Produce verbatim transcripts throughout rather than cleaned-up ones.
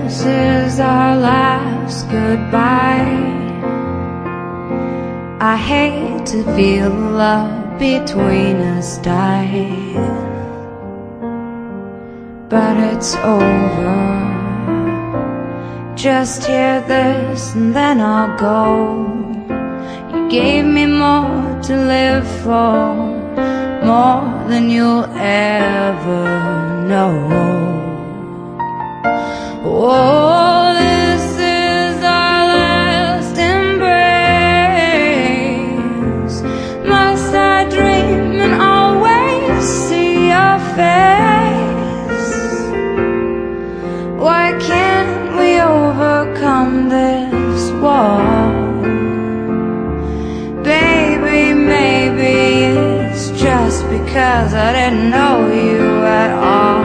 this is our last goodbye. I hate to feel love between us die, but it's over. Just hear this and then I'll go. You gave me more to live for, more than you'll ever know. Oh, this is our last embrace. Must I dream and always see your face? Why can't we overcome this wall? Baby, maybe it's just because I didn't know you at all.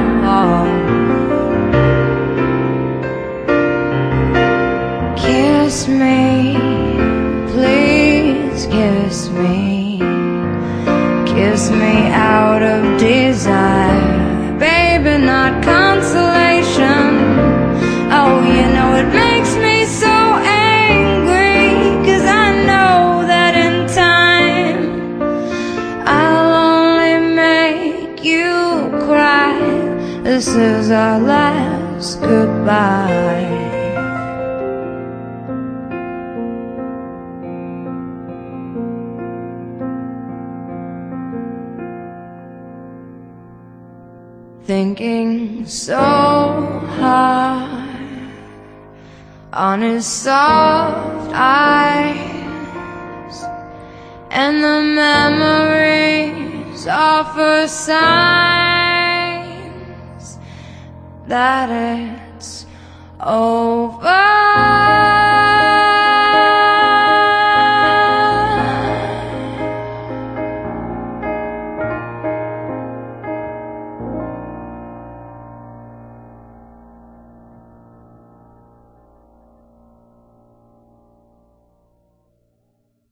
Kiss me, please kiss me. Kiss me out of desire, baby, not consolation. Oh, you know it makes me so angry, 'cause I know that in time I'll only make you cry. This is our last goodbye. Thinking so hard on his soft eyes, and the memories offer signs that it's over.